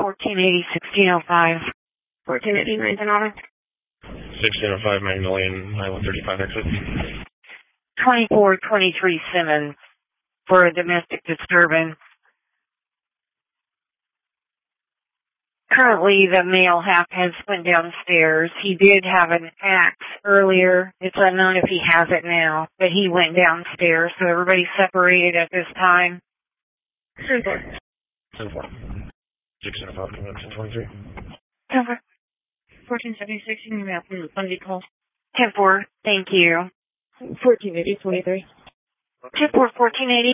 1480, 1605. 1480, 19 1605 Magnolia Highway 35 exit. 2423 Simmons for a domestic disturbance. Currently, the male half has went downstairs. He did have an axe earlier. It's unknown if he has it now, but he went downstairs, so everybody's separated at this time. 10-4. 10-4. 1605 1023. 10-4. 1476, you can map from the Bundy call. 10-4, thank you. 1480, 23. 10-4, 1480.